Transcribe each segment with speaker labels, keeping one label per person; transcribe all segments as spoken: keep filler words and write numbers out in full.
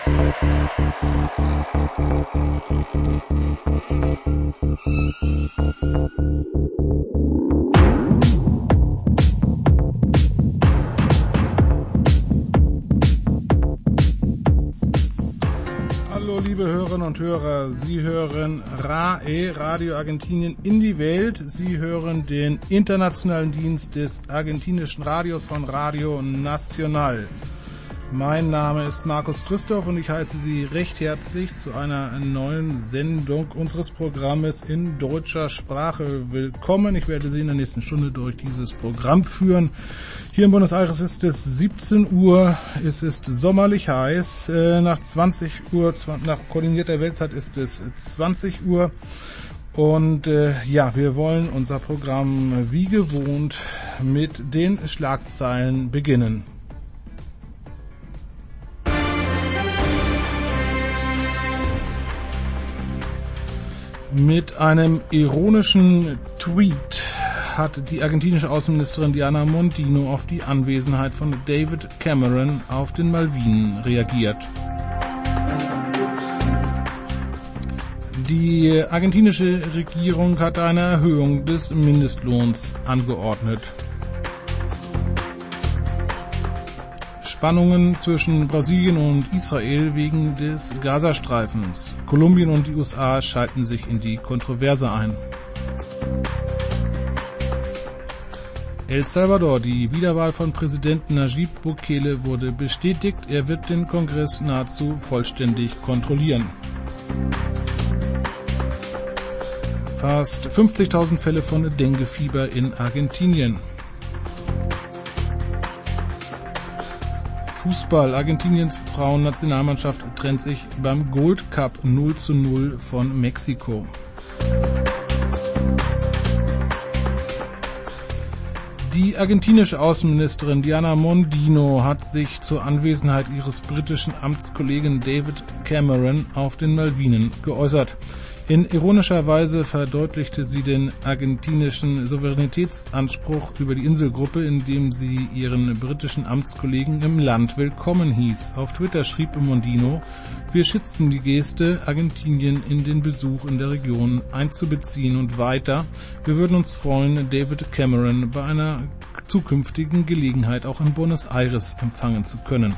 Speaker 1: Hallo liebe Hörerinnen und Hörer, Sie hören R A E, Radio Argentinien in die Welt. Sie hören den internationalen Dienst des argentinischen Radios von Radio Nacional. Mein Name ist Markus Christoph und ich heiße Sie recht herzlich zu einer neuen Sendung unseres Programmes in deutscher Sprache willkommen. Ich werde Sie in der nächsten Stunde durch dieses Programm führen. Hier in Buenos Aires ist es siebzehn Uhr, es ist sommerlich heiß. Nach zwanzig Uhr, nach koordinierter Weltzeit ist es zwanzig Uhr. Und äh, ja, wir wollen unser Programm wie gewohnt mit den Schlagzeilen beginnen. Mit einem ironischen Tweet hat die argentinische Außenministerin Diana Mondino auf die Anwesenheit von David Cameron auf den Malvinen reagiert. Die argentinische Regierung hat eine Erhöhung des Mindestlohns angeordnet. Spannungen zwischen Brasilien und Israel wegen des Gazastreifens. Kolumbien und die U S A schalten sich in die Kontroverse ein. El Salvador, die Wiederwahl von Präsident Nayib Bukele wurde bestätigt. Er wird den Kongress nahezu vollständig kontrollieren. Fast fünfzigtausend Fälle von Denguefieber in Argentinien. Fußball. Argentiniens Frauennationalmannschaft trennt sich beim Gold Cup null zu null von Mexiko. Die argentinische Außenministerin Diana Mondino hat sich zur Anwesenheit ihres britischen Amtskollegen David Cameron auf den Malvinen geäußert. In ironischer Weise verdeutlichte sie den argentinischen Souveränitätsanspruch über die Inselgruppe, indem sie ihren britischen Amtskollegen im Land willkommen hieß. Auf Twitter schrieb Mondino: Wir schätzen die Geste, Argentinien in den Besuch in der Region einzubeziehen, und weiter: Wir würden uns freuen, David Cameron bei einer zukünftigen Gelegenheit auch in Buenos Aires empfangen zu können.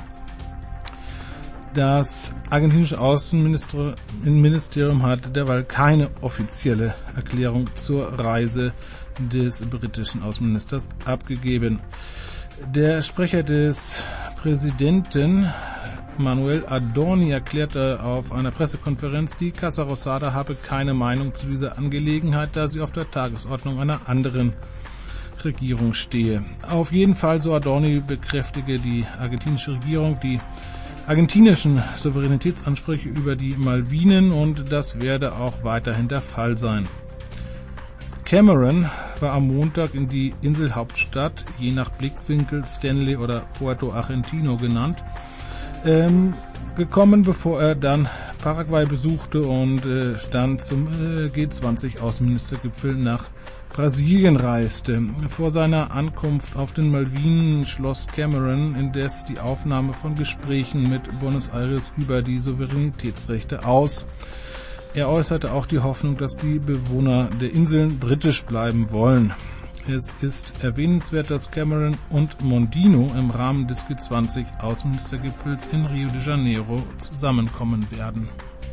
Speaker 1: Das argentinische Außenministerium hat derweil keine offizielle Erklärung zur Reise des britischen Außenministers abgegeben. Der Sprecher des Präsidenten Manuel Adorni erklärte auf einer Pressekonferenz, die Casa Rosada habe keine Meinung zu dieser Angelegenheit, da sie auf der Tagesordnung einer anderen Regierung stehe. Auf jeden Fall, so Adorni, bekräftige die argentinische Regierung die argentinischen Souveränitätsansprüche über die Malvinen, und das werde auch weiterhin der Fall sein. Cameron war am Montag in die Inselhauptstadt, je nach Blickwinkel Stanley oder Puerto Argentino genannt, ähm, gekommen, bevor er dann Paraguay besuchte und äh, dann zum äh, G zwanzig Außenministergipfel nach Brasilien reiste. Vor seiner Ankunft auf den Malvinen schloss Cameron indes die Aufnahme von Gesprächen mit Buenos Aires über die Souveränitätsrechte aus. Er äußerte auch die Hoffnung, dass die Bewohner der Inseln britisch bleiben wollen. Es ist erwähnenswert, dass Cameron und Mondino im Rahmen des G zwanzig Außenministergipfels in Rio de Janeiro zusammenkommen werden.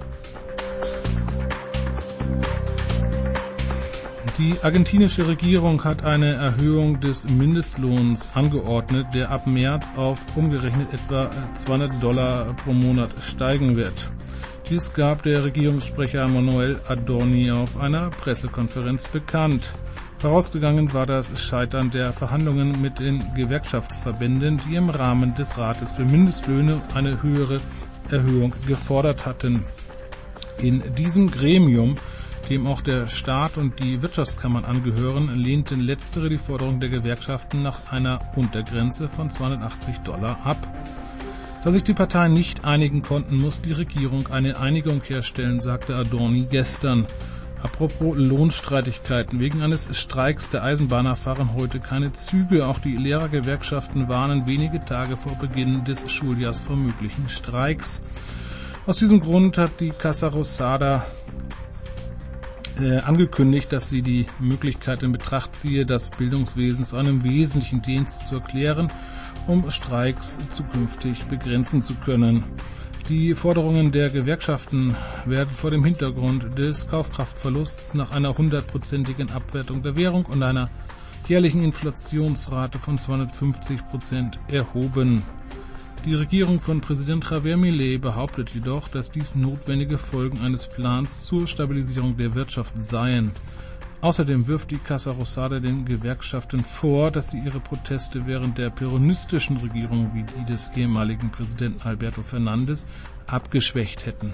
Speaker 1: Die argentinische Regierung hat eine Erhöhung des Mindestlohns angeordnet, der ab März auf umgerechnet etwa zweihundert Dollar pro Monat steigen wird. Dies gab der Regierungssprecher Manuel Adorni auf einer Pressekonferenz bekannt. Vorausgegangen war das Scheitern der Verhandlungen mit den Gewerkschaftsverbänden, die im Rahmen des Rates für Mindestlöhne eine höhere Erhöhung gefordert hatten. In diesem Gremium, dem auch der Staat und die Wirtschaftskammern angehören, lehnten letztere die Forderung der Gewerkschaften nach einer Untergrenze von zweihundertachtzig Dollar ab. Da sich die Parteien nicht einigen konnten, muss die Regierung eine Einigung herstellen, sagte Adorni gestern. Apropos Lohnstreitigkeiten. Wegen eines Streiks der Eisenbahner fahren heute keine Züge. Auch die Lehrergewerkschaften warnen wenige Tage vor Beginn des Schuljahrs vor möglichen Streiks. Aus diesem Grund hat die Casa Rosada äh, angekündigt, dass sie die Möglichkeit in Betracht ziehe, das Bildungswesen zu einem wesentlichen Dienst zu erklären, um Streiks zukünftig begrenzen zu können. Die Forderungen der Gewerkschaften werden vor dem Hintergrund des Kaufkraftverlusts nach einer hundertprozentigen Abwertung der Währung und einer jährlichen Inflationsrate von zweihundertfünfzig Prozent erhoben. Die Regierung von Präsident Javier Milei behauptet jedoch, dass dies notwendige Folgen eines Plans zur Stabilisierung der Wirtschaft seien. Außerdem wirft die Casa Rosada den Gewerkschaften vor, dass sie ihre Proteste während der peronistischen Regierung wie die des ehemaligen Präsidenten Alberto Fernandes abgeschwächt hätten.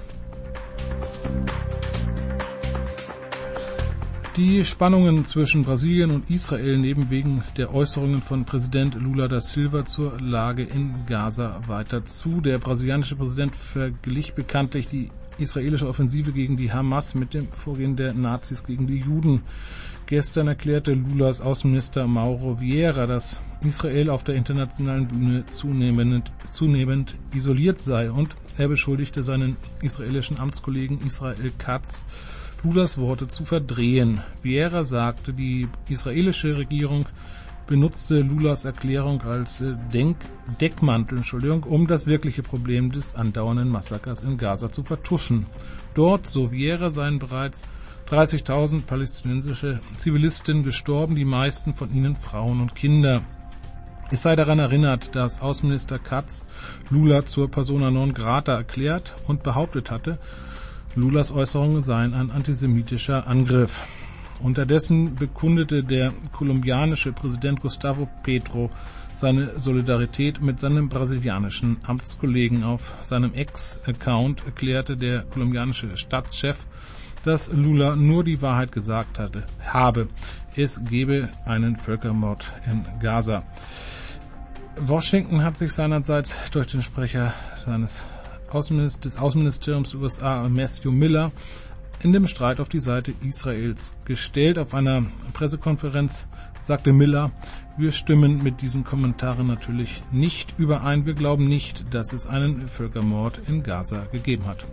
Speaker 1: Die Spannungen zwischen Brasilien und Israel nehmen wegen der Äußerungen von Präsident Lula da Silva zur Lage in Gaza weiter zu. Der brasilianische Präsident verglich bekanntlich die israelische Offensive gegen die Hamas mit dem Vorgehen der Nazis gegen die Juden. Gestern erklärte Lulas Außenminister Mauro Vieira, dass Israel auf der internationalen Bühne zunehmend, zunehmend isoliert sei, und er beschuldigte seinen israelischen Amtskollegen Israel Katz, Lulas Worte zu verdrehen. Vieira sagte, die israelische Regierung benutzte Lulas Erklärung als Denk- Deckmantel, Entschuldigung, um das wirkliche Problem des andauernden Massakers in Gaza zu vertuschen. Dort, so Vieira, seien bereits dreißigtausend palästinensische Zivilisten gestorben, die meisten von ihnen Frauen und Kinder. Es sei daran erinnert, dass Außenminister Katz Lula zur persona non grata erklärt und behauptet hatte, Lulas Äußerungen seien ein antisemitischer Angriff. Unterdessen bekundete der kolumbianische Präsident Gustavo Petro seine Solidarität mit seinem brasilianischen Amtskollegen. Auf seinem Ex-Account erklärte der kolumbianische Stadtchef, dass Lula nur die Wahrheit gesagt hatte, habe. Es gebe einen Völkermord in Gaza. Washington hat sich seinerseits durch den Sprecher seines Außenminister, des Außenministeriums der U S A, Matthew Miller, in dem Streit auf die Seite Israels gestellt. Auf einer Pressekonferenz sagte Miller, wir stimmen mit diesen Kommentaren natürlich nicht überein. Wir glauben nicht, dass es einen Völkermord in Gaza gegeben hat.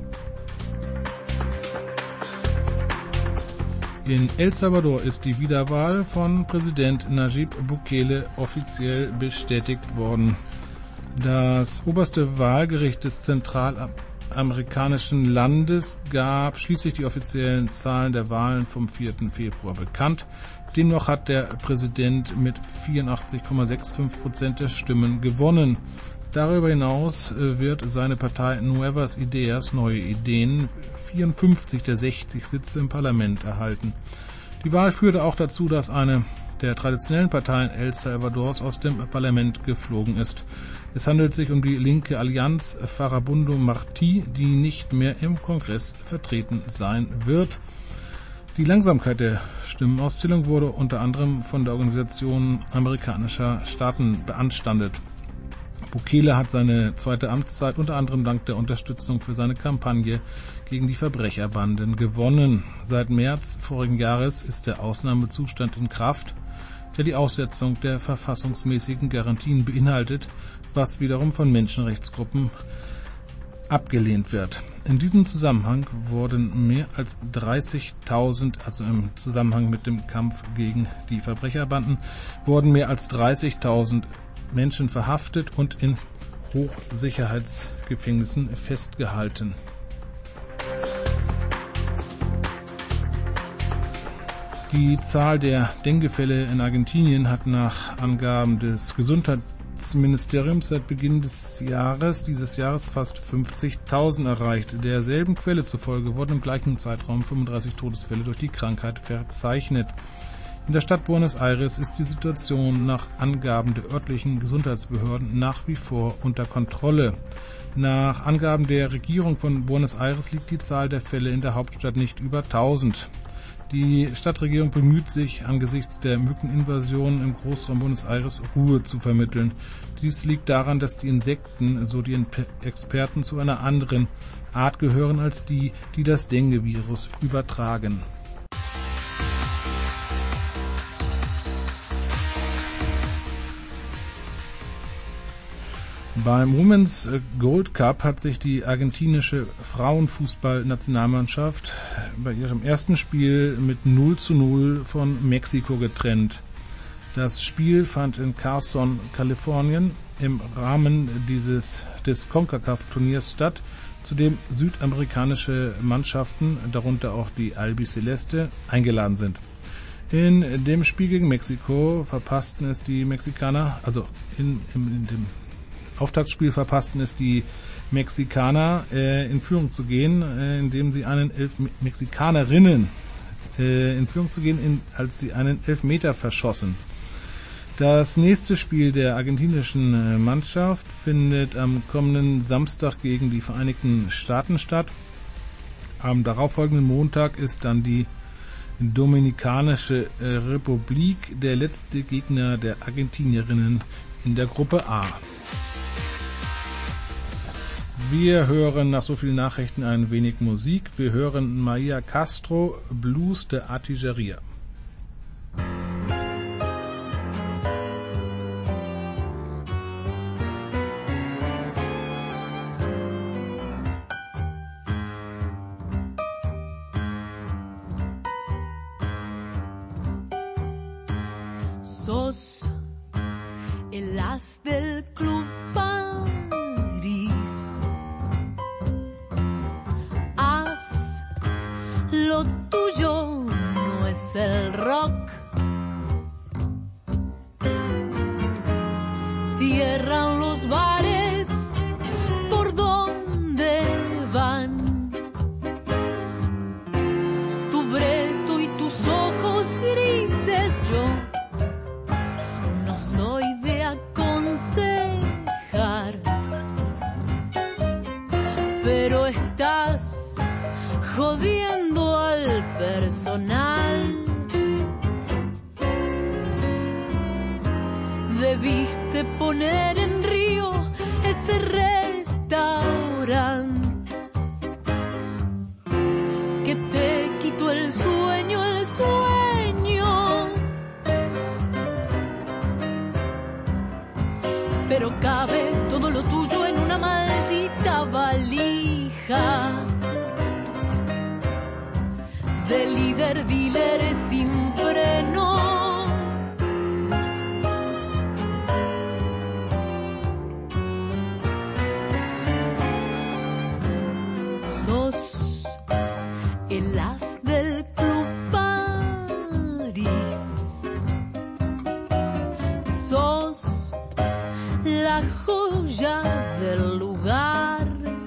Speaker 1: In El Salvador ist die Wiederwahl von Präsident Nayib Bukele offiziell bestätigt worden. Das oberste Wahlgericht des zentralamerikanischen Landes gab schließlich die offiziellen Zahlen der Wahlen vom vierten Februar bekannt. Demnach hat der Präsident mit vierundachtzig Komma fünfundsechzig Prozent der Stimmen gewonnen. Darüber hinaus wird seine Partei Nuevas Ideas, neue Ideen, vierundfünfzig der sechzig Sitze im Parlament erhalten. Die Wahl führte auch dazu, dass eine der traditionellen Parteien El Salvadors aus dem Parlament geflogen ist. Es handelt sich um die linke Allianz Farabundo Martí, die nicht mehr im Kongress vertreten sein wird. Die Langsamkeit der Stimmenauszählung wurde unter anderem von der Organisation amerikanischer Staaten beanstandet. Bukele hat seine zweite Amtszeit unter anderem dank der Unterstützung für seine Kampagne gegen die Verbrecherbanden gewonnen. Seit März vorigen Jahres ist der Ausnahmezustand in Kraft, der die Aussetzung der verfassungsmäßigen Garantien beinhaltet, was wiederum von Menschenrechtsgruppen abgelehnt wird. In diesem Zusammenhang wurden mehr als dreißigtausend, also im Zusammenhang mit dem Kampf gegen die Verbrecherbanden, wurden mehr als dreißigtausend Menschen verhaftet und in Hochsicherheitsgefängnissen festgehalten. Die Zahl der Dengue-Fälle in Argentinien hat nach Angaben des Gesundheitsministeriums seit Beginn des Jahres, dieses Jahres fast fünfzigtausend erreicht. Derselben Quelle zufolge wurden im gleichen Zeitraum fünfunddreißig Todesfälle durch die Krankheit verzeichnet. In der Stadt Buenos Aires ist die Situation nach Angaben der örtlichen Gesundheitsbehörden nach wie vor unter Kontrolle. Nach Angaben der Regierung von Buenos Aires liegt die Zahl der Fälle in der Hauptstadt nicht über tausend. Die Stadtregierung bemüht sich, angesichts der Mückeninvasion im Großraum Buenos Aires Ruhe zu vermitteln. Dies liegt daran, dass die Insekten, so die Experten, zu einer anderen Art gehören als die, die das Dengue-Virus übertragen. Beim Women's Gold Cup hat sich die argentinische Frauenfußballnationalmannschaft bei ihrem ersten Spiel mit null zu null von Mexiko getrennt. Das Spiel fand in Carson, Kalifornien im Rahmen dieses des CONCACAF-Turniers statt, zu dem südamerikanische Mannschaften, darunter auch die Albiceleste, eingeladen sind. In dem Spiel gegen Mexiko verpassten es die Mexikaner, also in, in, in dem Auftaktspiel verpassten es die Mexikaner, äh, in Führung zu gehen, äh, indem sie einen Elf Mexikanerinnen äh, in Führung zu gehen, in, als sie einen Elfmeter verschossen. Das nächste Spiel der argentinischen äh, Mannschaft findet am kommenden Samstag gegen die Vereinigten Staaten statt. Am darauffolgenden Montag ist dann die Dominikanische äh, Republik der letzte Gegner der Argentinierinnen in der Gruppe A. Wir hören nach so vielen Nachrichten ein wenig Musik. Wir hören Maria Castro, Blues de Artillería.
Speaker 2: Sos el as del club París. Haz lo tuyo, no es el rock. Cierran los bares, ¿por dónde van? Tu breto y tus ojos grises, yo soy de aconsejar, pero estás jodiendo al personal. Debiste poner en Río ese restaurante que te quitó el sueño, el sueño. Pero cabe todo lo tuyo en una maldita valija de líder, dealer sin freno. Sos el as del club París. Sos la joya del lugar,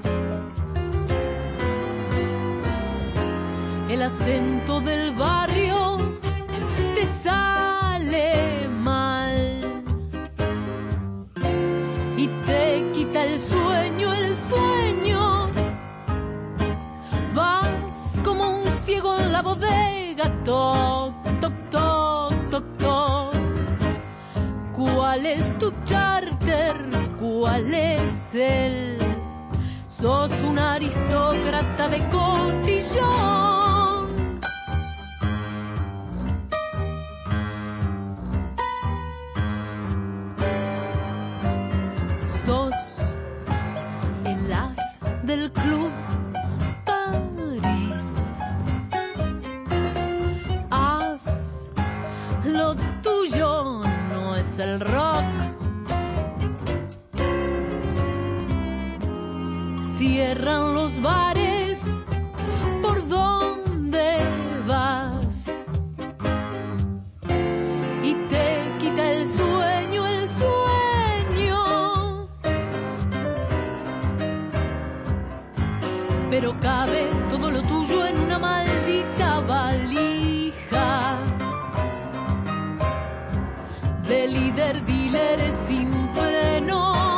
Speaker 2: el acento del barrio te sale mal y te quita el sueño, el sueño. Vas como un ciego en la bodega, toc, toc, toc, toc, toc. ¿Cuál es tu charter? ¿Cuál es él? Sos un aristócrata de cotillón. Sos el as del club París. Haz lo tuyo, no es el rock. Cierran los bares, ¿por dónde vas? Y te quita el sueño, el sueño. Pero cabe todo lo tuyo en una maldita valija de líder, dealer sin freno.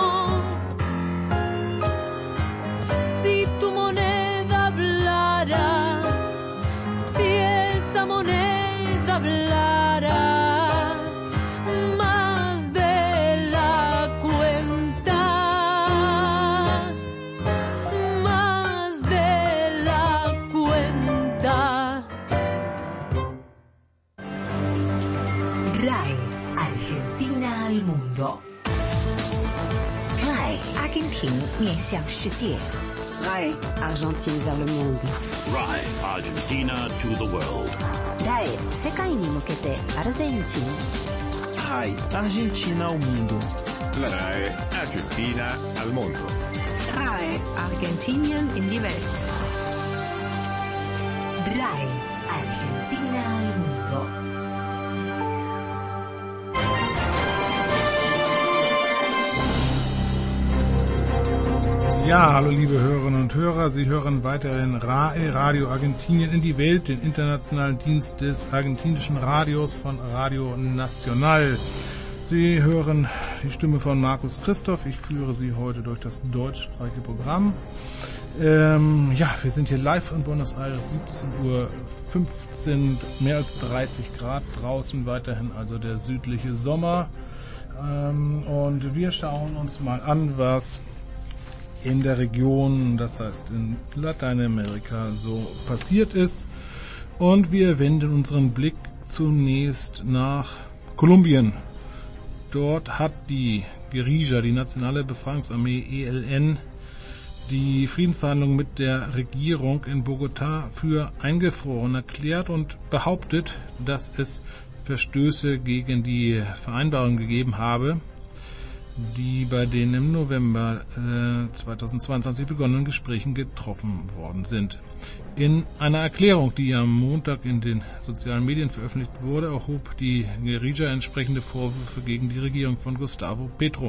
Speaker 2: Si tu moneda hablara, si esa moneda hablara más de la cuenta, más de la cuenta.
Speaker 3: R A E, Argentina al mundo. 向世界。
Speaker 4: R A I Argentine vers le monde.
Speaker 5: R A I Argentina to the world.
Speaker 3: R A I 世界に向けてアルゼンチン。
Speaker 6: R A I Argentina ao mundo.
Speaker 7: La R A I Argentina al mundo.
Speaker 8: R A I Argentinien in die Welt.
Speaker 3: R A I Argentina al mundo.
Speaker 1: Ja, hallo liebe Hörerinnen und Hörer, Sie hören weiterhin R A I, Radio Argentinien in die Welt, den internationalen Dienst des argentinischen Radios von Radio Nacional. Sie hören die Stimme von Markus Christoph, ich führe Sie heute durch das deutschsprachige Programm. Ähm, ja, wir sind hier live in Buenos Aires, siebzehn Uhr fünfzehn, mehr als dreißig Grad draußen, weiterhin also der südliche Sommer. Ähm, und wir schauen uns mal an, was in der Region, das heißt in Lateinamerika, so passiert ist. Und wir wenden unseren Blick zunächst nach Kolumbien. Dort hat die Guerilla, die Nationale Befreiungsarmee E L N, die Friedensverhandlungen mit der Regierung in Bogotá für eingefroren erklärt und behauptet, dass es Verstöße gegen die Vereinbarung gegeben habe, die bei den im November äh, zweitausendzweiundzwanzig begonnenen Gesprächen getroffen worden sind. In einer Erklärung, die am Montag in den sozialen Medien veröffentlicht wurde, erhob die Guerilla entsprechende Vorwürfe gegen die Regierung von Gustavo Petro.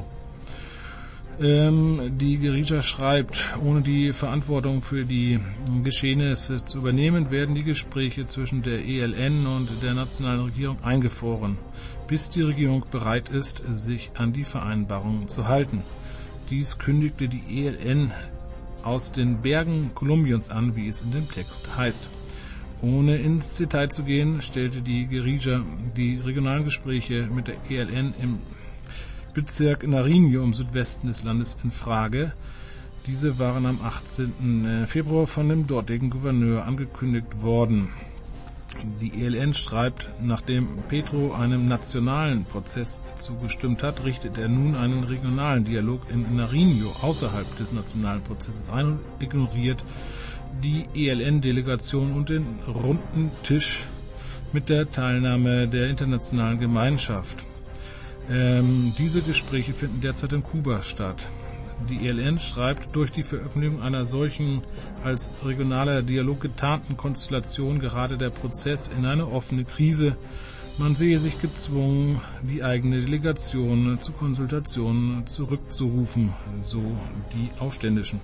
Speaker 1: Ähm, die Guerilla schreibt, ohne die Verantwortung für die Geschehnisse zu übernehmen, werden die Gespräche zwischen der E L N und der nationalen Regierung eingefroren, bis die Regierung bereit ist, sich an die Vereinbarungen zu halten. Dies kündigte die E L N aus den Bergen Kolumbiens an, wie es in dem Text heißt. Ohne ins Detail zu gehen, stellte die Guerilla die regionalen Gespräche mit der E L N im Bezirk Nariño im Südwesten des Landes in Frage. Diese waren am achtzehnten Februar von dem dortigen Gouverneur angekündigt worden. Die E L N schreibt, nachdem Petro einem nationalen Prozess zugestimmt hat, richtet er nun einen regionalen Dialog in Nariño außerhalb des nationalen Prozesses ein und ignoriert die E L N-Delegation und den runden Tisch mit der Teilnahme der internationalen Gemeinschaft. Ähm, diese Gespräche finden derzeit in Kuba statt. Die E L N schreibt, durch die Veröffentlichung einer solchen als regionaler Dialog getarnten Konstellation gerade der Prozess in eine offene Krise. Man sehe sich gezwungen, die eigene Delegation zu Konsultationen zurückzurufen, so die Aufständischen.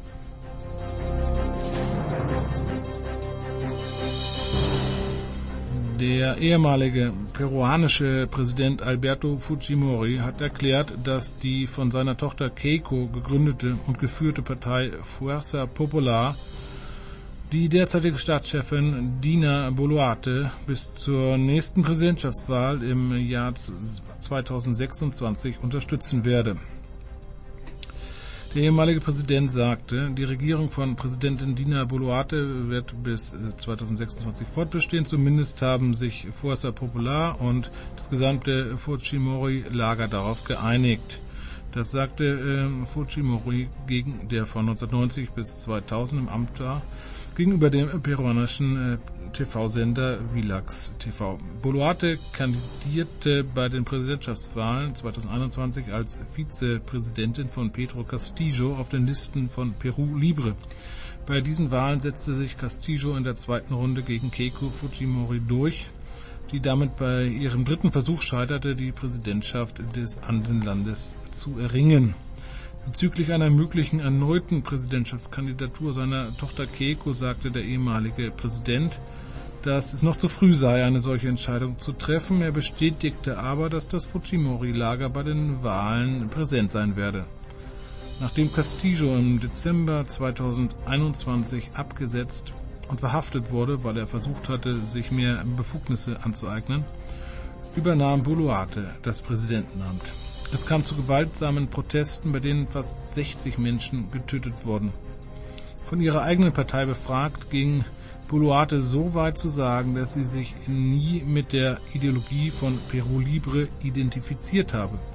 Speaker 1: Der ehemalige peruanische Präsident Alberto Fujimori hat erklärt, dass die von seiner Tochter Keiko gegründete und geführte Partei Fuerza Popular die derzeitige Staatschefin Dina Boluarte bis zur nächsten Präsidentschaftswahl im Jahr zweitausendsechsundzwanzig unterstützen werde. Der ehemalige Präsident sagte, die Regierung von Präsidentin Dina Boluarte wird bis zweitausendsechsundzwanzig fortbestehen. Zumindest haben sich Fuerza Popular und das gesamte Fujimori-Lager darauf geeinigt. Das sagte äh, Fujimori, gegen, der von neunzehnhundertneunzig bis zweitausend im Amt war, gegenüber dem peruanischen äh, T V-Sender Vilax T V. Boluarte kandidierte bei den Präsidentschaftswahlen zweitausendeinundzwanzig als Vizepräsidentin von Pedro Castillo auf den Listen von Peru Libre. Bei diesen Wahlen setzte sich Castillo in der zweiten Runde gegen Keiko Fujimori durch, die damit bei ihrem dritten Versuch scheiterte, die Präsidentschaft des Andenlandes zu erringen. Bezüglich einer möglichen erneuten Präsidentschaftskandidatur seiner Tochter Keiko sagte der ehemalige Präsident, dass es noch zu früh sei, eine solche Entscheidung zu treffen. Er bestätigte aber, dass das Fujimori-Lager bei den Wahlen präsent sein werde. Nachdem Castillo im Dezember zweitausendeinundzwanzig abgesetzt und verhaftet wurde, weil er versucht hatte, sich mehr Befugnisse anzueignen, übernahm Boluarte das Präsidentenamt. Es kam zu gewaltsamen Protesten, bei denen fast sechzig Menschen getötet wurden. Von ihrer eigenen Partei befragt, ging Boluarte so weit zu sagen, dass sie sich nie mit der Ideologie von Peru Libre identifiziert habe.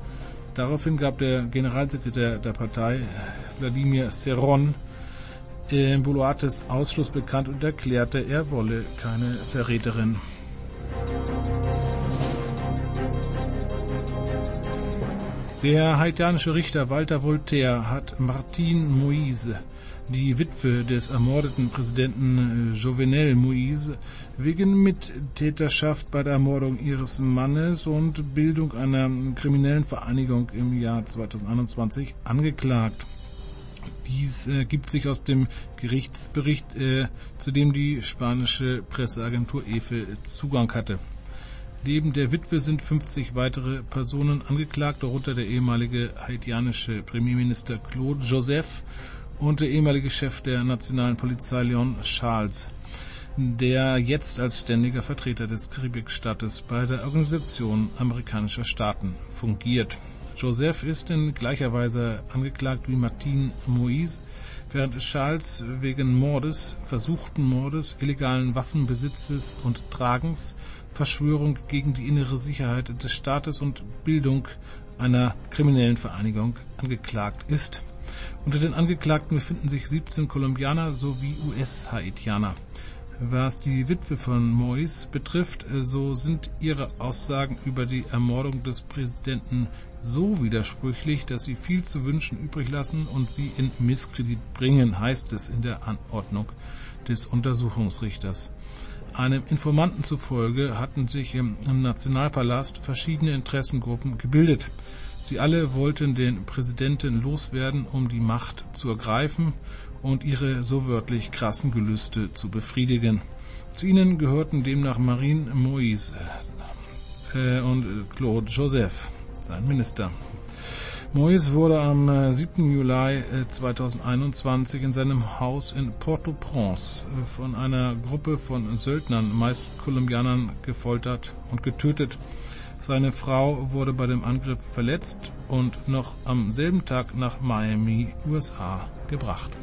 Speaker 1: Daraufhin gab der Generalsekretär der Partei, Wladimir Serron, in Boluartes Ausschluss bekannt und erklärte, er wolle keine Verräterin. Der haitianische Richter Walter Voltaire hat Martine Moïse, die Witwe des ermordeten Präsidenten Jovenel Moïse, wegen Mittäterschaft bei der Ermordung ihres Mannes und Bildung einer kriminellen Vereinigung im Jahr zweitausendeinundzwanzig angeklagt. Dies äh, gibt sich aus dem Gerichtsbericht, äh, zu dem die spanische Presseagentur E F E Zugang hatte. Neben der Witwe sind fünfzig weitere Personen angeklagt, darunter der ehemalige haitianische Premierminister Claude Joseph und der ehemalige Chef der nationalen Polizei Leon Charles, der jetzt als ständiger Vertreter des Karibikstaates bei der Organisation amerikanischer Staaten fungiert. Joseph ist in gleicher Weise angeklagt wie Martine Moïse, während Charles wegen Mordes, versuchten Mordes, illegalen Waffenbesitzes und Tragens, Verschwörung gegen die innere Sicherheit des Staates und Bildung einer kriminellen Vereinigung angeklagt ist. Unter den Angeklagten befinden sich siebzehn Kolumbianer sowie U S-Haitianer. Was die Witwe von Moïse betrifft, so sind ihre Aussagen über die Ermordung des Präsidenten so widersprüchlich, dass sie viel zu wünschen übrig lassen und sie in Misskredit bringen, heißt es in der Anordnung des Untersuchungsrichters. Einem Informanten zufolge hatten sich im Nationalpalast verschiedene Interessengruppen gebildet. Sie alle wollten den Präsidenten loswerden, um die Macht zu ergreifen und ihre so wörtlich krassen Gelüste zu befriedigen. Zu ihnen gehörten demnach Marine Moïse äh, und Claude Joseph, sein Minister. Moïse wurde am siebten Juli zweitausendeinundzwanzig in seinem Haus in Port-au-Prince von einer Gruppe von Söldnern, meist Kolumbianern, gefoltert und getötet. Seine Frau wurde bei dem Angriff verletzt und noch am selben Tag nach Miami, U S A, gebracht.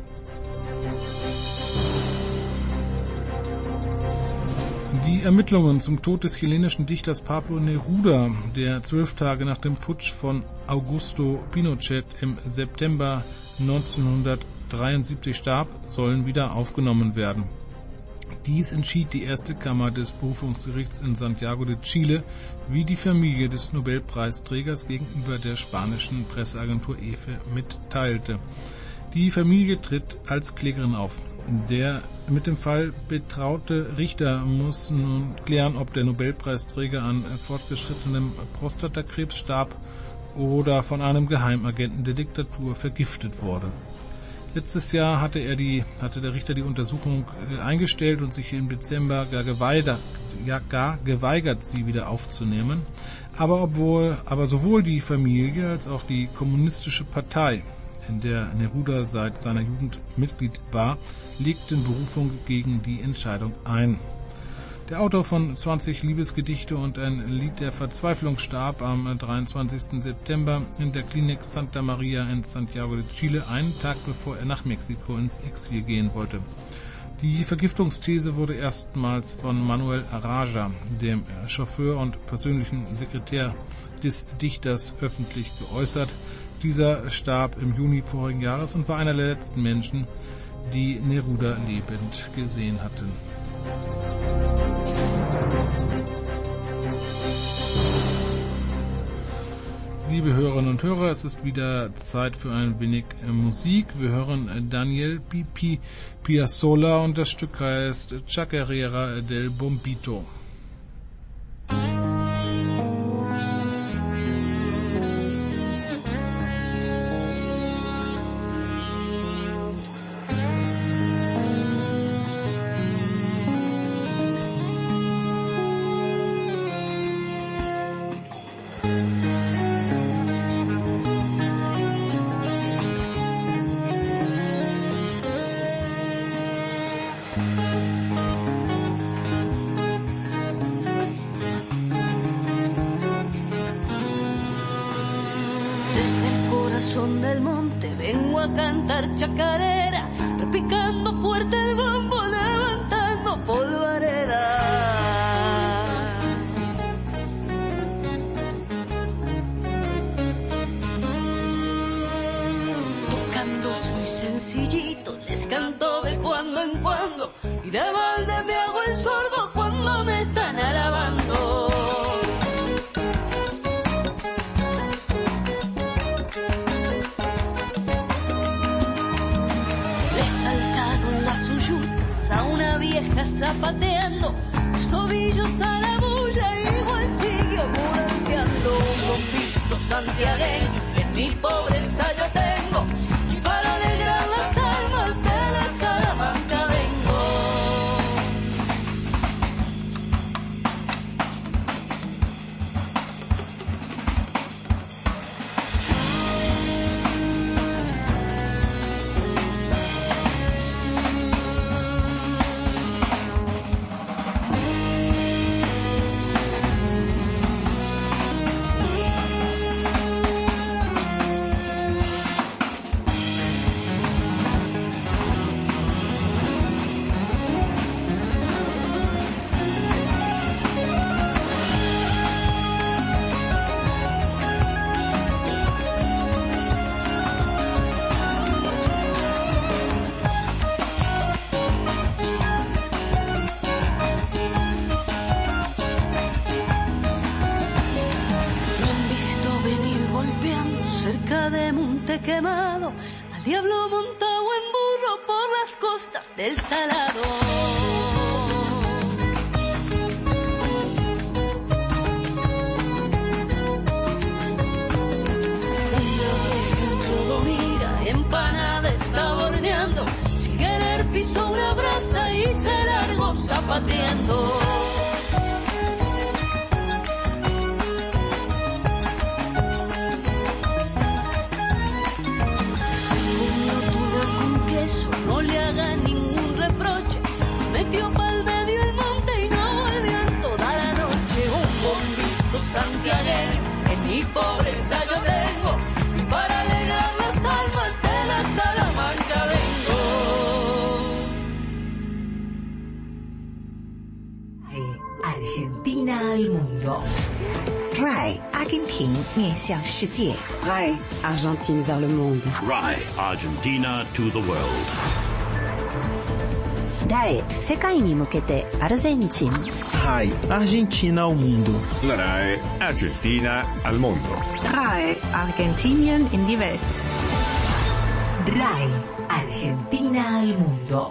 Speaker 1: Die Ermittlungen zum Tod des chilenischen Dichters Pablo Neruda, der zwölf Tage nach dem Putsch von Augusto Pinochet im September neunzehnhundertdreiundsiebzig starb, sollen wieder aufgenommen werden. Dies entschied die erste Kammer des Berufungsgerichts in Santiago de Chile, wie die Familie des Nobelpreisträgers gegenüber der spanischen Presseagentur E F E mitteilte. Die Familie tritt als Klägerin auf. Der mit dem Fall betraute Richter muss nun klären, ob der Nobelpreisträger an fortgeschrittenem Prostatakrebs starb oder von einem Geheimagenten der Diktatur vergiftet wurde. Letztes Jahr hatte er die, hatte der Richter die Untersuchung eingestellt und sich im Dezember gar geweigert, ja, gar geweigert, sie wieder aufzunehmen. Aber obwohl, aber sowohl die Familie als auch die Kommunistische Partei, in der Neruda seit seiner Jugend Mitglied war, legten Berufung gegen die Entscheidung ein. Der Autor von zwanzig Liebesgedichte und ein Lied der Verzweiflung starb am dreiundzwanzigsten September in der Klinik Santa Maria in Santiago de Chile, einen Tag bevor er nach Mexiko ins Exil gehen wollte. Die Vergiftungsthese wurde erstmals von Manuel Araja, dem Chauffeur und persönlichen Sekretär des Dichters, öffentlich geäußert. Dieser starb im Juni vorigen Jahres und war einer der letzten Menschen, die Neruda lebend gesehen hatten. Liebe Hörerinnen und Hörer, es ist wieder Zeit für ein wenig Musik. Wir hören Daniel Pipi Piazzolla und das Stück heißt Chacarera del Bombito.
Speaker 2: Del monte vengo a cantar chacarera, repicando fuerte el bombo, levantando polvareda. canto de cuando en cuando y de balde me hago el sordo cuando me están alabando. Le he saltado en las suyutas a una vieja zapateando, los tobillos a la bulla igual siguió mudanceando. Un bombisto santiagueño en mi pobreza yo tengo, y para alegrar las almas de la Salamanca vengo. Quemado, al diablo montado en burro por las costas del Salado. Una vieja en Clodomira, empanada estaba horneando, sin querer pisó una brasa y se largó zapateando. No le haga ningún reproche, metió pa'l medio el monte y no volvió en toda la noche. Un bombisto santiagueño en mi pobreza yo tengo, y para alegrar las almas de la Salamanca vengo.
Speaker 3: Argentina al mundo.
Speaker 4: R A I 阿根廷面向世界。
Speaker 3: R A I Argentine vers le monde.
Speaker 5: R A I Argentina to the world.
Speaker 3: R A I 世界に向けてアルゼンチン。
Speaker 6: R A I Argentina ao mundo.
Speaker 7: La R A I Argentina al mondo.
Speaker 8: R A I Argentinien in die Welt.
Speaker 3: R A I Argentina al mundo.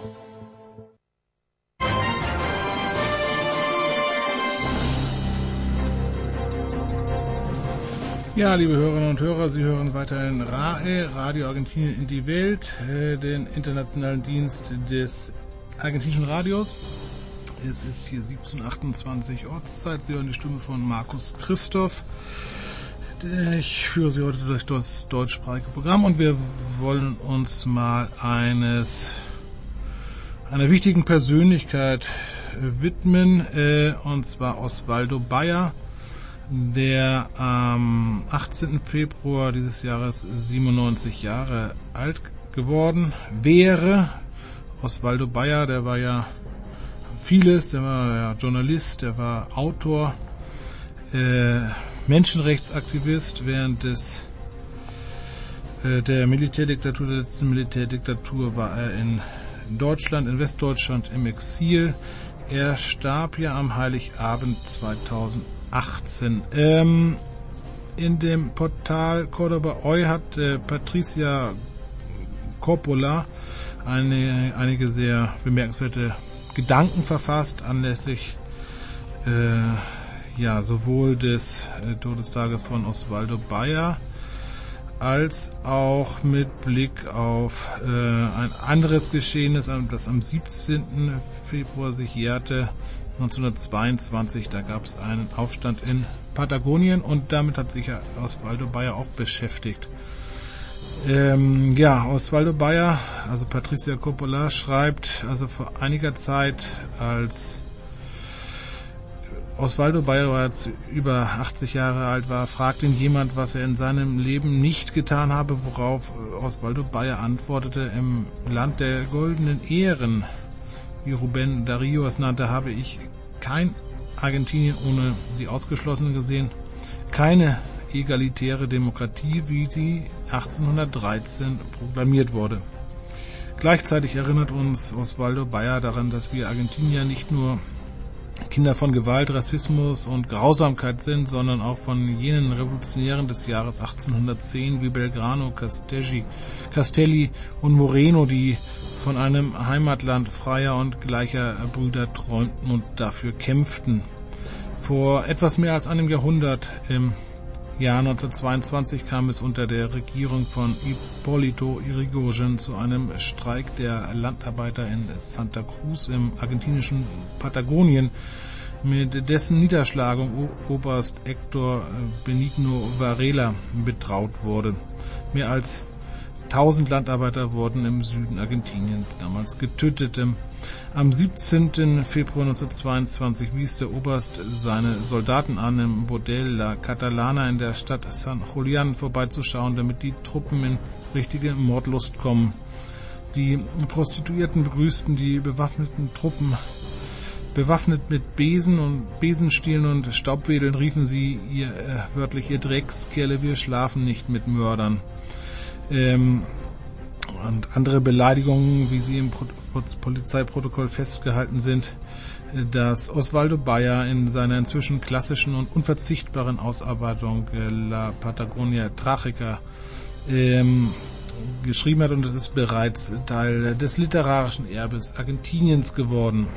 Speaker 1: Ja, liebe Hörerinnen und Hörer, Sie hören weiterhin R A E, Radio Argentinien in die Welt, äh, den internationalen Dienst des argentinischen Radios. Es ist hier siebzehn Uhr achtundzwanzig Ortszeit. Sie hören die Stimme von Markus Christoph. Ich führe Sie heute durch das deutschsprachige Programm und wir wollen uns mal eines einer wichtigen Persönlichkeit widmen, äh, und zwar Osvaldo Bayer, der am achtzehnten Februar dieses Jahres siebenundneunzig Jahre alt geworden wäre. Osvaldo Bayer, der war ja vieles, der war ja Journalist, der war Autor, äh, Menschenrechtsaktivist während des äh, der Militärdiktatur, der letzten Militärdiktatur war er in Deutschland, in Westdeutschland im Exil. Er starb ja am Heiligabend zweitausendachtzehn. Ähm, in dem Portal Cordoba Hoy hat äh, Patricia Coppola eine, einige sehr bemerkenswerte Gedanken verfasst anlässlich äh, ja sowohl des äh, Todestages von Osvaldo Bayer als auch mit Blick auf äh, ein anderes Geschehnis, das am siebzehnten Februar sich jährte, neunzehnhundertzweiundzwanzig. Da gab es einen Aufstand in Patagonien und damit hat sich ja Osvaldo Bayer auch beschäftigt. Ähm, ja, Osvaldo Bayer, also Patricia Coppola, schreibt also vor einiger Zeit, als Osvaldo Bayer war jetzt über achtzig Jahre alt war, fragt ihn jemand, was er in seinem Leben nicht getan habe, worauf Osvaldo Bayer antwortete: Im Land der goldenen Ehren, wie Rubén Darío es nannte, habe ich kein Argentinien ohne die Ausgeschlossenen gesehen, keine egalitäre Demokratie, wie sie achtzehnhundertdreizehn proklamiert wurde. Gleichzeitig erinnert uns Osvaldo Bayer daran, dass wir Argentinier nicht nur Kinder von Gewalt, Rassismus und Grausamkeit sind, sondern auch von jenen Revolutionären des Jahres achtzehnhundertzehn wie Belgrano, Castelli, Castelli und Moreno, die von einem Heimatland freier und gleicher Brüder träumten und dafür kämpften. Vor etwas mehr als einem Jahrhundert, im Jahr neunzehnhundertzweiundzwanzig, kam es unter der Regierung von Hipólito Yrigoyen zu einem Streik der Landarbeiter in Santa Cruz im argentinischen Patagonien, mit dessen Niederschlagung Oberst Héctor Benigno Varela betraut wurde. Mehr als tausend Landarbeiter wurden im Süden Argentiniens damals getötet. Am siebzehnten Februar neunzehnhundertzweiundzwanzig wies der Oberst seine Soldaten an, im Bordell La Catalana in der Stadt San Julián vorbeizuschauen, damit die Truppen in richtige Mordlust kommen. Die Prostituierten begrüßten die bewaffneten Truppen. Bewaffnet mit Besen und Besenstielen und Staubwedeln riefen sie ihr äh, wörtlich ihr Dreckskerle, wir schlafen nicht mit Mördern. Ähm, und andere Beleidigungen, wie sie im Pro- Polizeiprotokoll festgehalten sind, dass Osvaldo Bayer in seiner inzwischen klassischen und unverzichtbaren Ausarbeitung äh, La Patagonia Trágica ähm, geschrieben hat, und es ist bereits Teil des literarischen Erbes Argentiniens geworden.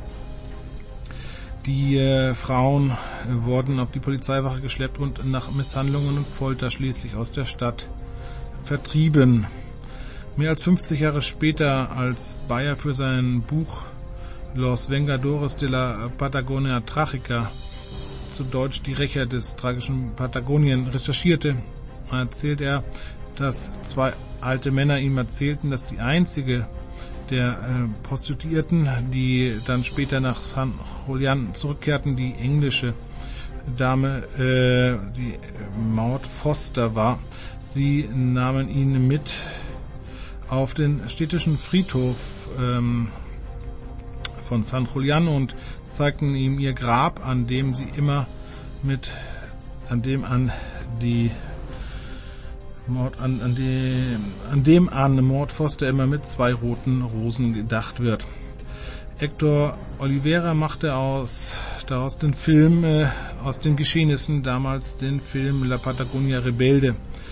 Speaker 1: Die äh, Frauen äh, wurden auf die Polizeiwache geschleppt und nach Misshandlungen und Folter schließlich aus der Stadt vertrieben. Mehr als fünfzig Jahre später, als Bayer für sein Buch Los Vengadores de la Patagonia Trágica, zu Deutsch Die Rächer des tragischen Patagonien, recherchierte, erzählt er, dass zwei alte Männer ihm erzählten, dass die einzige der äh, Prostituierten, die dann später nach San Julián zurückkehrten, die englische Dame, äh, die Maud Foster war. Sie nahmen ihn mit auf den städtischen Friedhof ähm, von San Julián und zeigten ihm ihr Grab, an dem sie immer mit, an dem an die Mord, an, an, die, an dem an Maud Foster immer mit zwei roten Rosen gedacht wird. Hector Oliveira machte aus, daraus den Film, äh, aus den Geschehnissen damals den Film La Patagonia Rebelde,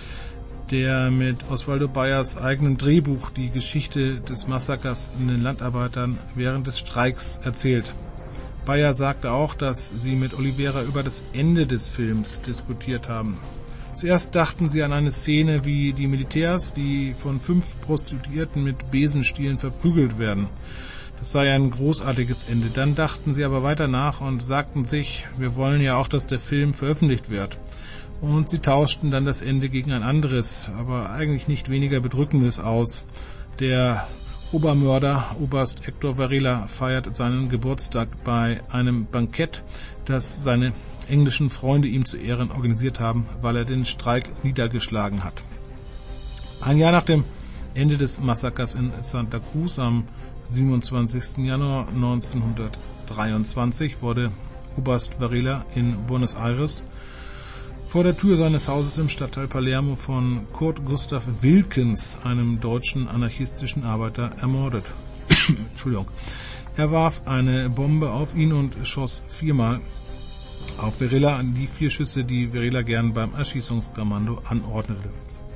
Speaker 1: der mit Osvaldo Bayers eigenem Drehbuch die Geschichte des Massakers in den Landarbeitern während des Streiks erzählt. Bayer sagte auch, dass sie mit Oliveira über das Ende des Films diskutiert haben. Zuerst dachten sie an eine Szene, wie die Militärs, die von fünf Prostituierten mit Besenstielen verprügelt werden. Das sei ein großartiges Ende. Dann dachten sie aber weiter nach und sagten sich, wir wollen ja auch, dass der Film veröffentlicht wird. Und sie tauschten dann das Ende gegen ein anderes, aber eigentlich nicht weniger bedrückendes aus. Der Obermörder, Oberst Héctor Varela, feiert seinen Geburtstag bei einem Bankett, das seine englischen Freunde ihm zu Ehren organisiert haben, weil er den Streik niedergeschlagen hat. Ein Jahr nach dem Ende des Massakers in Santa Cruz am siebenundzwanzigsten Januar neunzehnhundertdreiundzwanzig wurde Oberst Varela in Buenos Aires vor der Tür seines Hauses im Stadtteil Palermo von Kurt Gustav Wilkens, einem deutschen anarchistischen Arbeiter, ermordet. Entschuldigung. Er warf eine Bombe auf ihn und schoss viermal auf Varela, an die vier Schüsse, die Varela gern beim Erschießungskommando anordnete.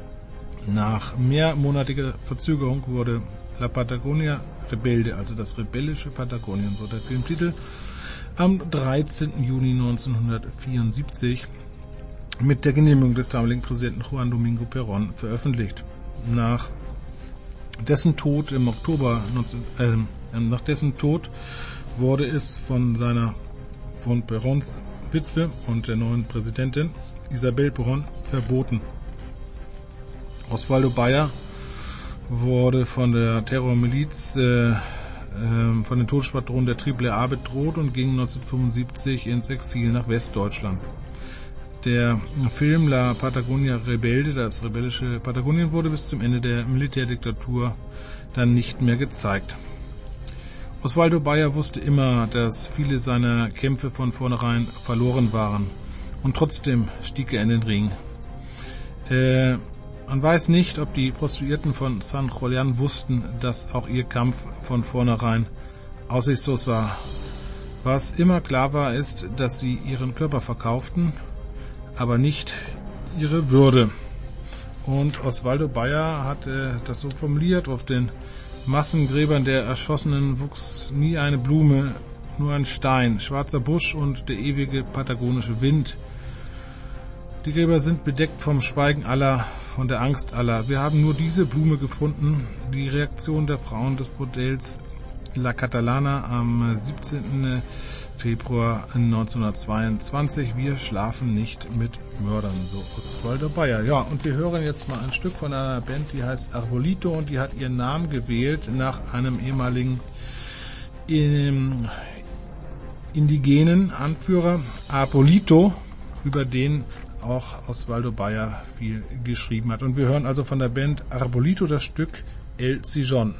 Speaker 1: Nach mehrmonatiger Verzögerung wurde La Patagonia Rebelde, also das rebellische Patagonien, so der Filmtitel, am dreizehnten Juni neunzehnhundertvierundsiebzig mit der Genehmigung des damaligen Präsidenten Juan Domingo Perón veröffentlicht. Nach dessen Tod im Oktober neunzehn, äh, nach dessen Tod wurde es von seiner von Perons Witwe und der neuen Präsidentin Isabel Perón verboten. Osvaldo Bayer wurde von der Terrormiliz, äh, äh, von den Todesschwadronen der Triple A bedroht und ging neunzehnhundertfünfundsiebzig ins Exil nach Westdeutschland. Der Film La Patagonia Rebelde, das rebellische Patagonien, wurde bis zum Ende der Militärdiktatur dann nicht mehr gezeigt. Osvaldo Bayer wusste immer, dass viele seiner Kämpfe von vornherein verloren waren. Und trotzdem stieg er in den Ring. Äh, Man weiß nicht, ob die Prostituierten von San Julián wussten, dass auch ihr Kampf von vornherein aussichtslos war. Was immer klar war, ist, dass sie ihren Körper verkauften, aber nicht ihre Würde. Und Osvaldo Bayer hat äh, das so formuliert: Auf den Massengräbern der Erschossenen wuchs nie eine Blume, nur ein Stein, schwarzer Busch und der ewige patagonische Wind. Die Gräber sind bedeckt vom Schweigen aller, von der Angst aller. Wir haben nur diese Blume gefunden. Die Reaktion der Frauen des Bordells La Catalana am siebzehnten Februar neunzehnhundertzweiundzwanzig. Wir schlafen nicht mit Mördern, so Osvaldo Bayer. Ja, und wir hören jetzt mal ein Stück von einer Band, die heißt Arbolito, und die hat ihren Namen gewählt nach einem ehemaligen ähm, indigenen Anführer, Arbolito, über den auch Osvaldo Bayer viel geschrieben hat. Und wir hören also von der Band Arbolito das Stück El Sillón.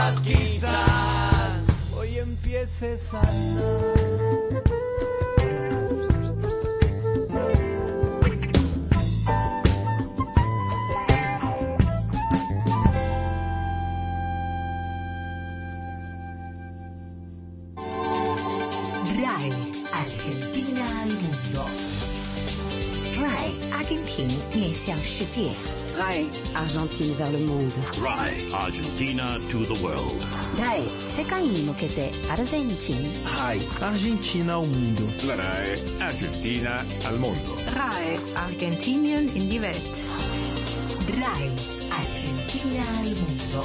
Speaker 2: quizás, quizás hoy empieces a andar.
Speaker 3: RAI, Argentina al mundo.
Speaker 4: RAI 阿根廷面向世界
Speaker 3: RAI, Argentine vers le monde.
Speaker 5: R A I, Argentina to the world.
Speaker 3: RAI, 世界に向けてアルゼンチン。
Speaker 6: R A I, Argentina ao mundo.
Speaker 7: La R A I Argentina al mondo.
Speaker 8: R A I, Argentinien in die Welt.
Speaker 3: RAI, Argentina al mundo.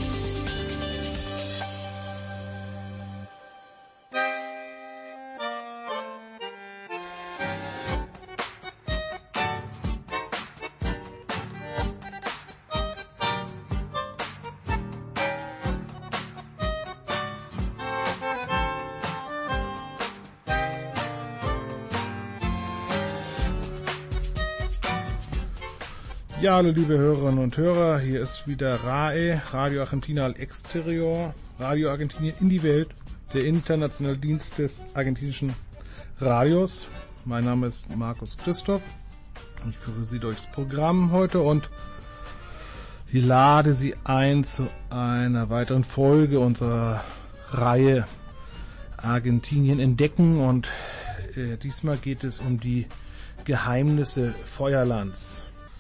Speaker 1: Ja, hallo liebe Hörerinnen und Hörer, hier ist wieder R A E, Radio Argentina al Exterior, Radio Argentinien in die Welt, der internationale Dienst des argentinischen Radios. Mein Name ist Markus Christoph, ich führe Sie durchs Programm heute und ich lade Sie ein zu einer weiteren Folge unserer Reihe Argentinien entdecken und äh, diesmal geht es um die Geheimnisse Feuerlands.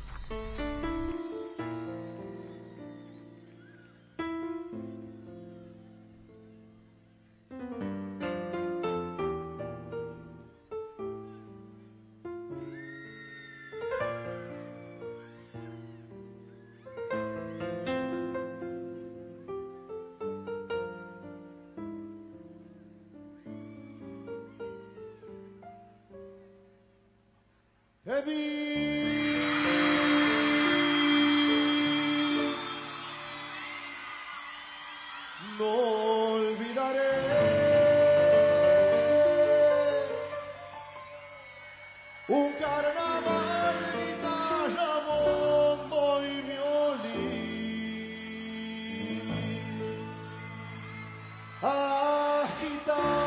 Speaker 2: Te vi, no olvidaré un carnaval, guitarra, bombo y violín, agitar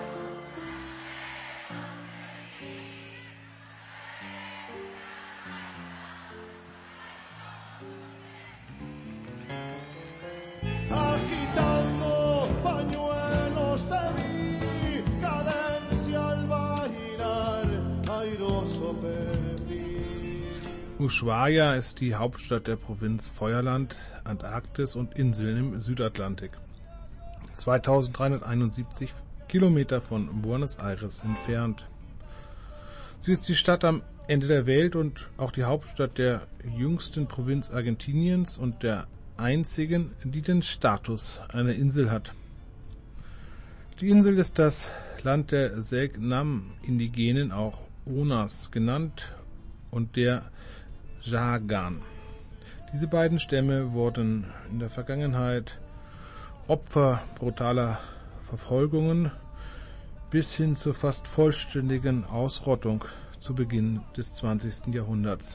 Speaker 2: agitando pañuelos te vi, cadencia al bailar, airoso perdí.
Speaker 1: Ushuaia ist die Hauptstadt der Provinz Feuerland, Antarktis und Inseln im Südatlantik. zweitausenddreihunderteinundsiebzig Kilometer von Buenos Aires entfernt. Sie ist die Stadt am Ende der Welt und auch die Hauptstadt der jüngsten Provinz Argentiniens und der einzigen, die den Status einer Insel hat. Die Insel ist das Land der Selknam-Indigenen, auch Onas genannt, und der Jagan. Diese beiden Stämme wurden in der Vergangenheit Opfer brutaler Verfolgungen bis hin zur fast vollständigen Ausrottung zu Beginn des zwanzigsten Jahrhunderts.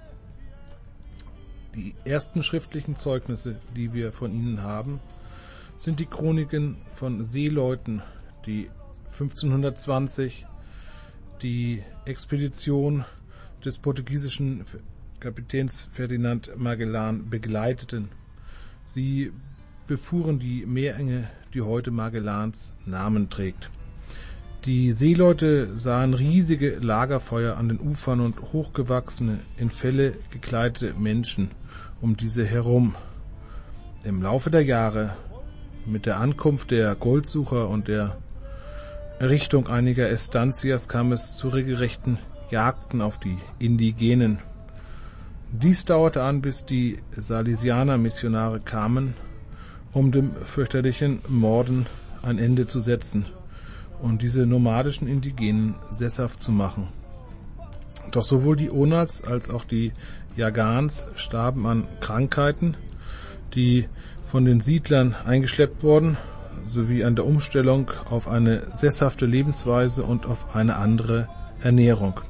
Speaker 1: Die ersten schriftlichen Zeugnisse, die wir von ihnen haben, sind die Chroniken von Seeleuten, die fünfzehnhundertzwanzig die Expedition des portugiesischen Kapitäns Ferdinand Magellan begleiteten. Sie befuhren die Meerenge, die heute Magellans Namen trägt. Die Seeleute sahen riesige Lagerfeuer an den Ufern und hochgewachsene, in Felle gekleidete Menschen um diese herum. Im Laufe der Jahre, mit der Ankunft der Goldsucher und der Errichtung einiger Estancias, kam es zu regelrechten Jagden auf die Indigenen. Dies dauerte an, bis die Salesianer-Missionare kamen, um dem fürchterlichen Morden ein Ende zu setzen und diese nomadischen Indigenen sesshaft zu machen. Doch sowohl die Onas als auch die Jagans starben an Krankheiten, die von den Siedlern eingeschleppt wurden, sowie an der Umstellung auf eine sesshafte Lebensweise und auf eine andere Ernährung.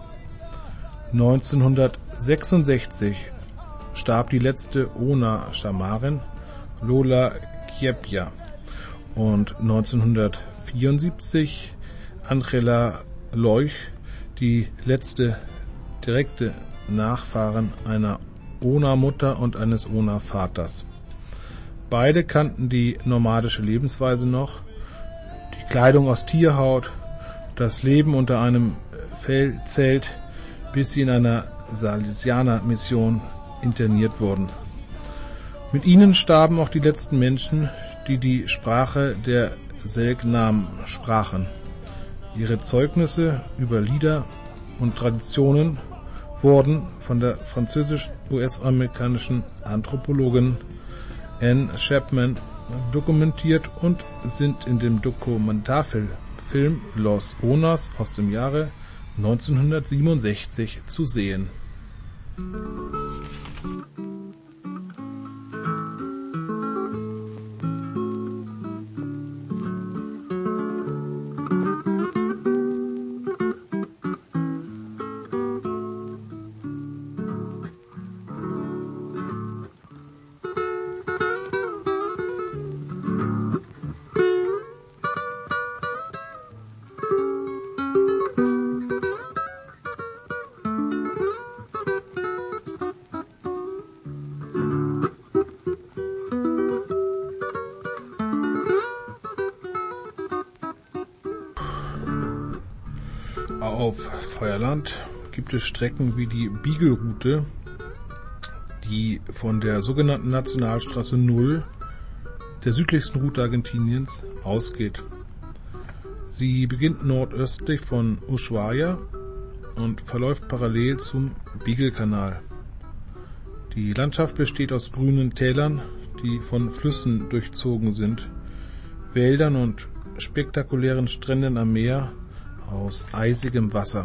Speaker 1: neunzehnhundertsechsundsechzig starb die letzte Ona-Schamarin, Lola Chiepja und neunzehnhundertvierundsiebzig Angela Leuch, die letzte direkte Nachfahrin einer Ona-Mutter und eines Ona-Vaters. Beide kannten die nomadische Lebensweise noch, die Kleidung aus Tierhaut, das Leben unter einem Fellzelt, bis sie in einer Salesianer-Mission interniert wurden. Mit ihnen starben auch die letzten Menschen, die die Sprache der Selknam sprachen. Ihre Zeugnisse über Lieder und Traditionen wurden von der französisch-US-amerikanischen Anthropologin Anne Chapman dokumentiert und sind in dem Dokumentarfilm Los Onas aus dem Jahre neunzehnhundertsiebenundsechzig zu sehen. Auf Feuerland gibt es Strecken wie die Beagle-Route, die von der sogenannten Nationalstraße null, der südlichsten Route Argentiniens, ausgeht. Sie beginnt nordöstlich von Ushuaia und verläuft parallel zum Beagle-Kanal. Die Landschaft besteht aus grünen Tälern, die von Flüssen durchzogen sind, Wäldern und spektakulären Stränden am Meer aus eisigem Wasser.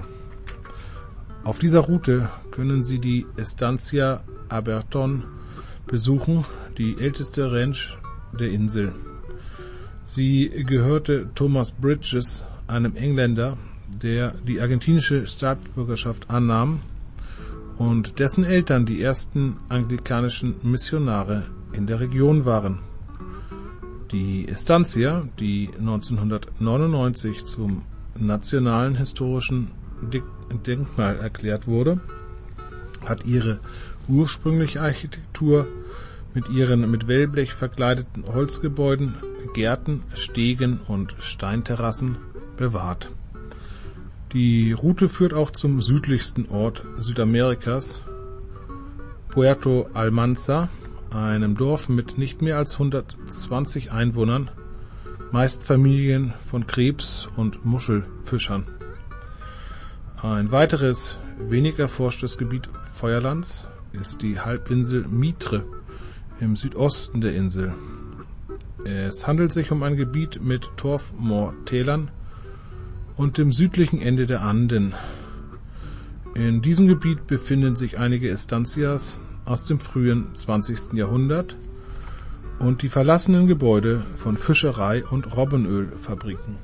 Speaker 1: Auf dieser Route können Sie die Estancia Aberton besuchen, die älteste Ranch der Insel. Sie gehörte Thomas Bridges, einem Engländer, der die argentinische Staatsbürgerschaft annahm und dessen Eltern die ersten anglikanischen Missionare in der Region waren. Die Estancia, die neunzehnhundertneunundneunzig zum nationalen historischen Denkmal erklärt wurde, hat ihre ursprüngliche Architektur mit ihren mit Wellblech verkleideten Holzgebäuden, Gärten, Stegen und Steinterrassen bewahrt. Die Route führt auch zum südlichsten Ort Südamerikas, Puerto Almanza, einem Dorf mit nicht mehr als hundertzwanzig Einwohnern, meist Familien von Krebs- und Muschelfischern. Ein weiteres, wenig erforschtes Gebiet Feuerlands ist die Halbinsel Mitre im Südosten der Insel. Es handelt sich um ein Gebiet mit Torfmoortälern und dem südlichen Ende der Anden. In diesem Gebiet befinden sich einige Estancias aus dem frühen zwanzigsten Jahrhundert und die verlassenen Gebäude von Fischerei- und Robbenölfabriken.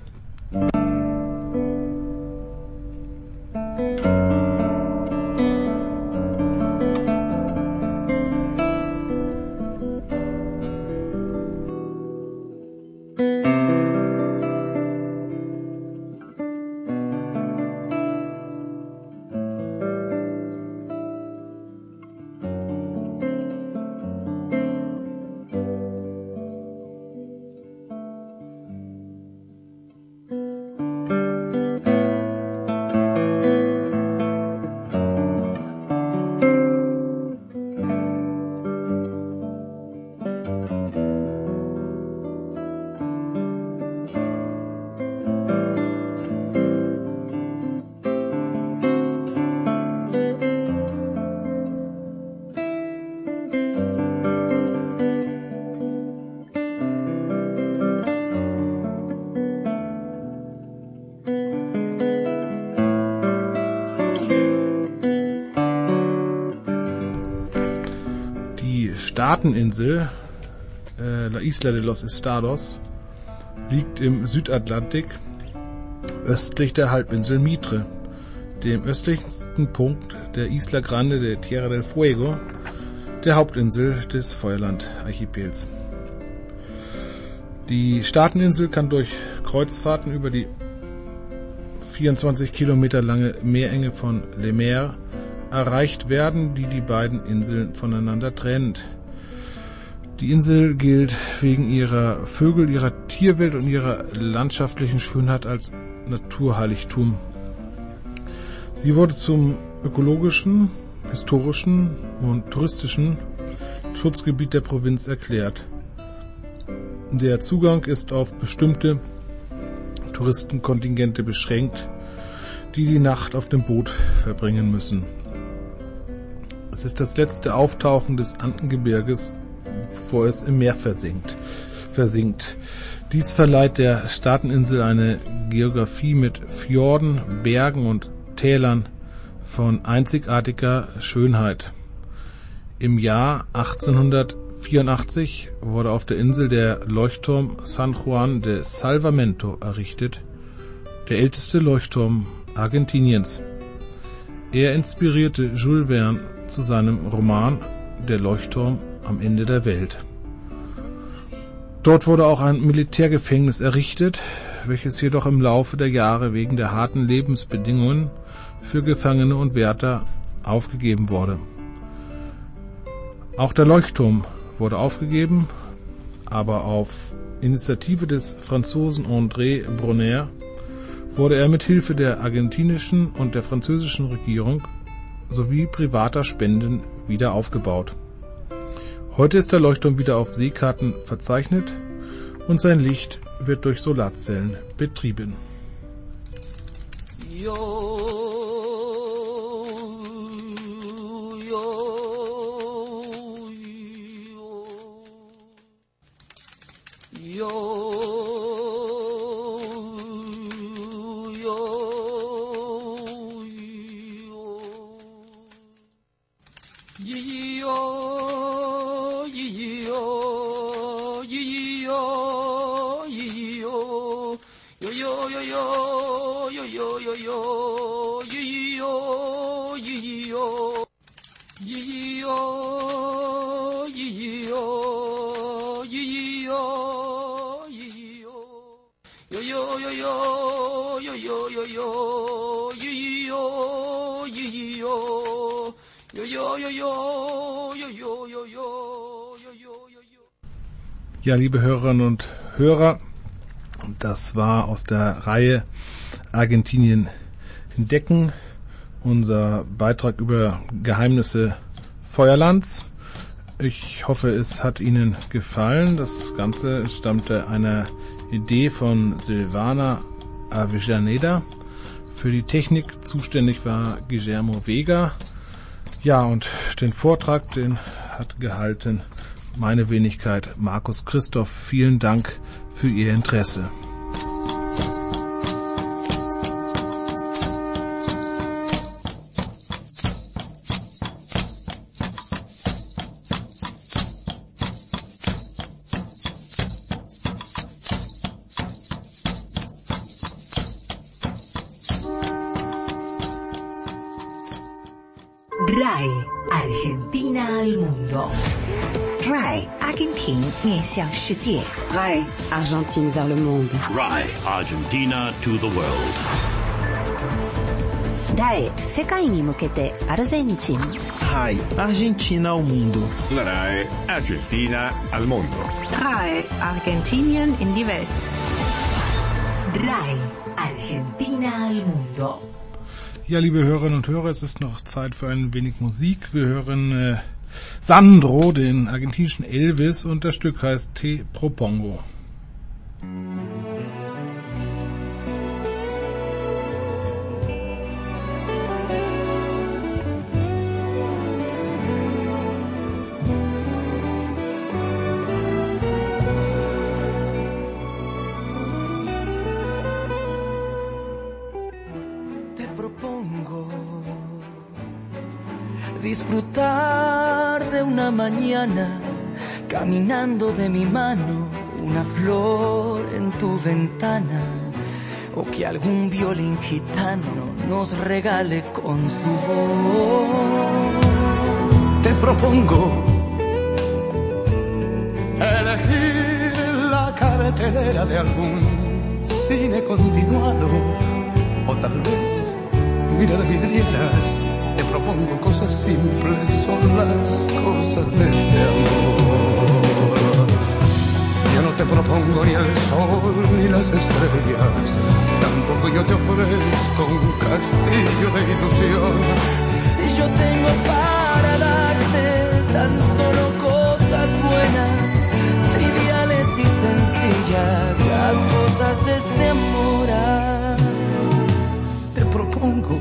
Speaker 1: Staateninsel äh, La Isla de los Estados liegt im Südatlantik östlich der Halbinsel Mitre, dem östlichsten Punkt der Isla Grande de Tierra del Fuego, der Hauptinsel des Feuerland-Archipels. Die Staateninsel kann durch Kreuzfahrten über die vierundzwanzig Kilometer lange Meerenge von Le Maire erreicht werden, die die beiden Inseln voneinander trennt. Die Insel gilt wegen ihrer Vögel, ihrer Tierwelt und ihrer landschaftlichen Schönheit als Naturheiligtum. Sie wurde zum ökologischen, historischen und touristischen Schutzgebiet der Provinz erklärt. Der Zugang ist auf bestimmte Touristenkontingente beschränkt, die die Nacht auf dem Boot verbringen müssen. Es ist das letzte Auftauchen des Andengebirges, bevor es im Meer versinkt. versinkt. Dies verleiht der Staateninsel eine Geografie mit Fjorden, Bergen und Tälern von einzigartiger Schönheit. Im Jahr achtzehnhundertvierundachtzig wurde auf der Insel der Leuchtturm San Juan de Salvamento errichtet, der älteste Leuchtturm Argentiniens. Er inspirierte Jules Verne zu seinem Roman Der Leuchtturm am Ende der Welt. Dort wurde auch ein Militärgefängnis errichtet, welches jedoch im Laufe der Jahre wegen der harten Lebensbedingungen für Gefangene und Wärter aufgegeben wurde. Auch der Leuchtturm wurde aufgegeben, aber auf Initiative des Franzosen André Brunner wurde er mit Hilfe der argentinischen und der französischen Regierung sowie privater Spenden wieder aufgebaut. Heute ist der Leuchtturm wieder auf Seekarten verzeichnet und sein Licht wird durch Solarzellen betrieben.
Speaker 2: Yo, yo, yo, yo.
Speaker 1: Ja, liebe Hörerinnen und Hörer, das war aus der Reihe Argentinien entdecken, unser Beitrag über Geheimnisse Feuerlands. Ich hoffe, es hat Ihnen gefallen. Das Ganze stammte einer Idee von Silvana Avellaneda. Für die Technik zuständig war Guillermo Vega. Ja, und den Vortrag, den hat gehalten meine Wenigkeit Markus Christoph. Vielen Dank für Ihr Interesse.
Speaker 3: RAI Argentina al mundo.
Speaker 4: RAI 阿根廷面向世界
Speaker 3: RAI Argentine vers le monde.
Speaker 5: RAI Argentina to the world.
Speaker 3: RAI 世界に向けてアルゼンチン
Speaker 6: RAI Argentina ao mundo.
Speaker 7: La RAI Argentina al mondo.
Speaker 8: RAI Argentinien in die Welt.
Speaker 3: RAI Argentina al mundo.
Speaker 1: Ja, liebe Hörerinnen und Hörer, es ist noch Zeit für ein wenig Musik. Wir hören äh, Sandro, den argentinischen Elvis, und das Stück heißt Te Propongo.
Speaker 2: Disfrutar de una mañana caminando de mi mano, una flor en tu ventana, o que algún violín gitano nos regale con su voz. Te propongo elegir la cara
Speaker 9: cartelera de algún cine continuado, o tal vez mirar vidrieras. Te propongo cosas simples, son las cosas de este amor. Yo no te propongo ni el sol ni las estrellas, tampoco yo te ofrezco un castillo de ilusión.
Speaker 2: Y yo tengo para darte tan solo cosas buenas, triviales y sencillas, las cosas de este amor.
Speaker 9: Te propongo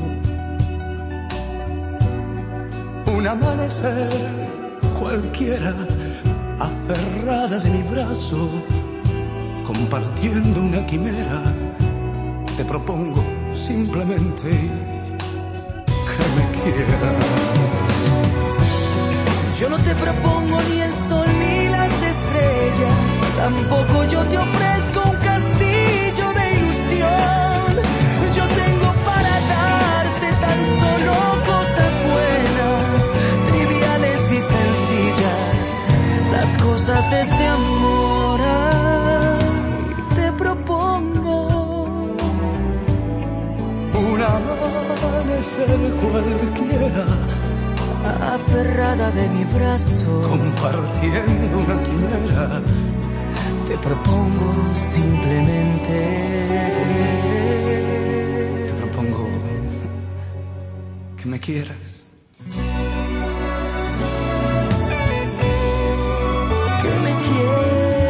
Speaker 9: un amanecer cualquiera, aferradas en mi brazo, compartiendo una quimera. Te propongo simplemente que me quieras.
Speaker 2: Yo no te propongo ni el sol ni las estrellas, tampoco yo te ofrezco un castillo de ilusión. Yo tengo para darte tan solo cosas buenas, triviales y sencillas, las cosas de este amor. Ay, te propongo
Speaker 9: un amanecer cualquiera,
Speaker 2: aferrada de mi brazo,
Speaker 9: compartiendo una quimera.
Speaker 2: Te propongo simplemente,
Speaker 9: te propongo que me quieras.
Speaker 2: Que me quieras.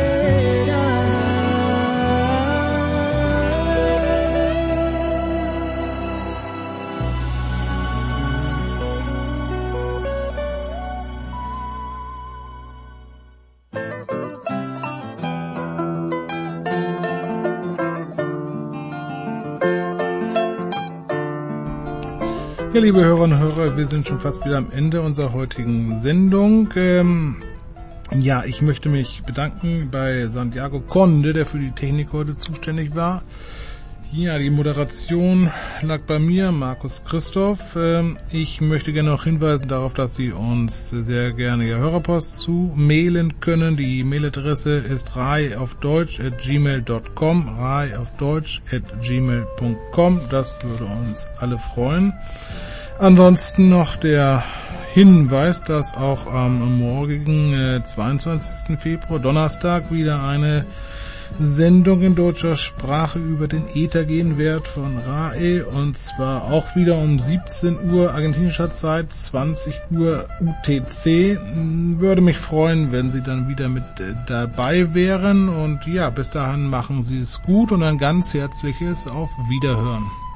Speaker 1: Ja, liebe Hörerinnen und Hörer, wir sind schon fast wieder am Ende unserer heutigen Sendung. Ähm, ja, ich möchte mich bedanken bei Santiago Conde, der für die Technik heute zuständig war. Ja, die Moderation lag bei mir, Markus Christoph. Ähm, ich möchte gerne noch hinweisen darauf, dass Sie uns sehr gerne Ihre Hörerpost zu mailen können. Die Mailadresse ist rai auf deutsch at gmail dot com, rai auf deutsch at gmail dot com. Das würde uns alle freuen. Ansonsten noch der Hinweis, dass auch am morgigen äh, zweiundzwanzigsten Februar, Donnerstag, wieder eine Sendung in deutscher Sprache über den Äther gehen wird von R A E, und zwar auch wieder um siebzehn Uhr argentinischer Zeit, zwanzig Uhr U T C. Würde mich freuen, wenn Sie dann wieder mit äh, dabei wären, und ja, bis dahin machen Sie es gut und ein ganz herzliches Auf Wiederhören.